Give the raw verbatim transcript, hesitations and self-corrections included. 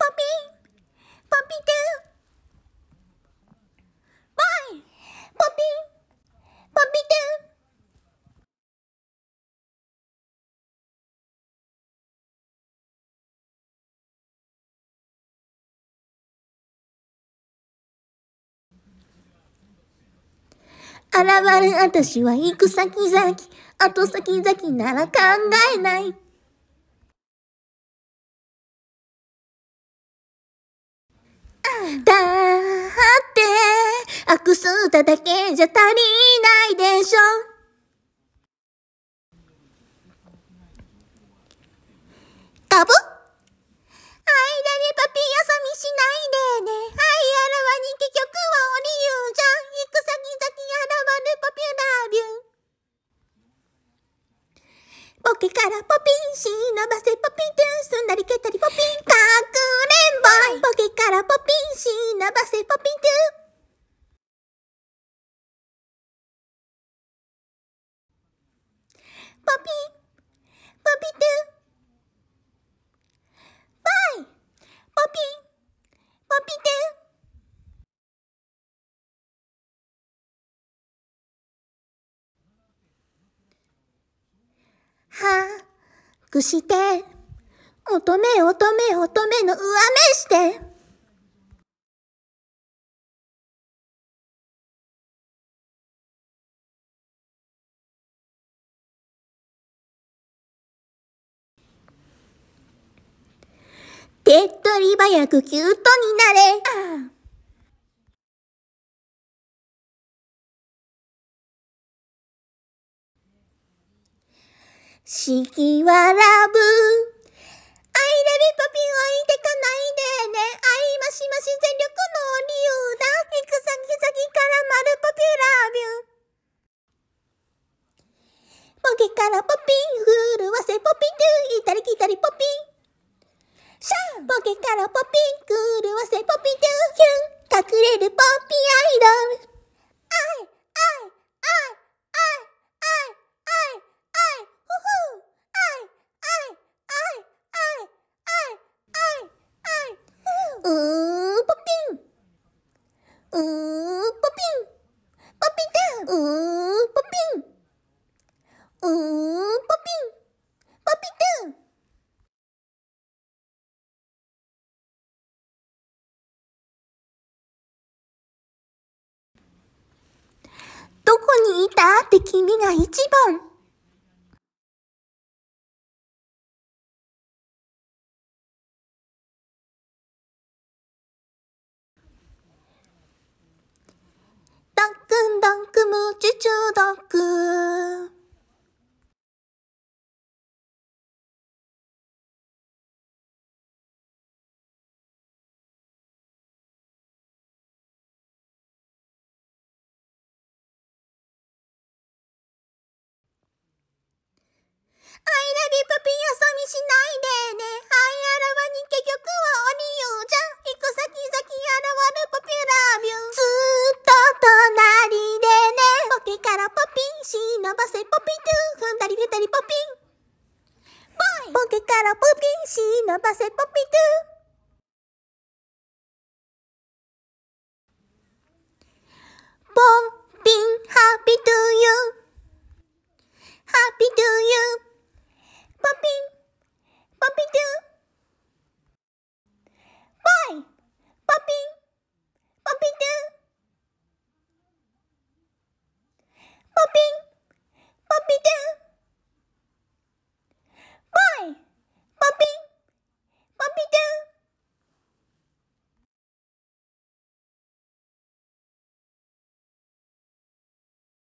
ピン、ポピトゥ。ボイ、ポピン、ポピトゥ。現れ私は行く先々、後先々なら考えない。だってアクスタだけじゃ足りないでしょ。ガブッ。はい、だねパピよそ見しないでね。はい、あらわに結局はお理由じゃん。行く先々現るポピュラービュー。ポケからポピン、忍ばせポピトゥ。すんなりけたりポピン、かくれんぼい。ポケからポピン、忍ばせポピトゥ。ポピン、ポピトゥ。ボイ、ポピン、ポピトゥ。はくして、乙女乙女乙女の上目して。手っ取り早くキュートになれ。四季はラブ。アイラビパピン置いてかないでね。あいましまし全力の理由だ。行く先々から丸ポピュラービュー。ポケからポピン、震わせポピトゥ。いたり来たりポピン。シャン。ポケからポピン、震わせポピトゥ。キュン、隠れるポピアイドル。アイ、アイ、アイ、アイ、アイ、アイ、アイ、アイ、ふふ。アイ、アイ、アイ、アイ、アイ、アイ、アイ、うー、ポピン。うー、ポピン。ポピトゥ。うー、ポピン。うー、ポピン。ポピトゥ。どこにいたって君が一番。ドックンドックムチュチュドック。アイラビパピよそ見しないでね。はい、あらわに結局はお理由じゃん。行く先々現るポピュラービュー。ずっと隣でね。ポケからポピン、忍ばせポピトゥ。踏んだり出たりポピン。ボイ、ポケからポピン、忍ばせポピトゥ。ポンピンハッピートゥーユー。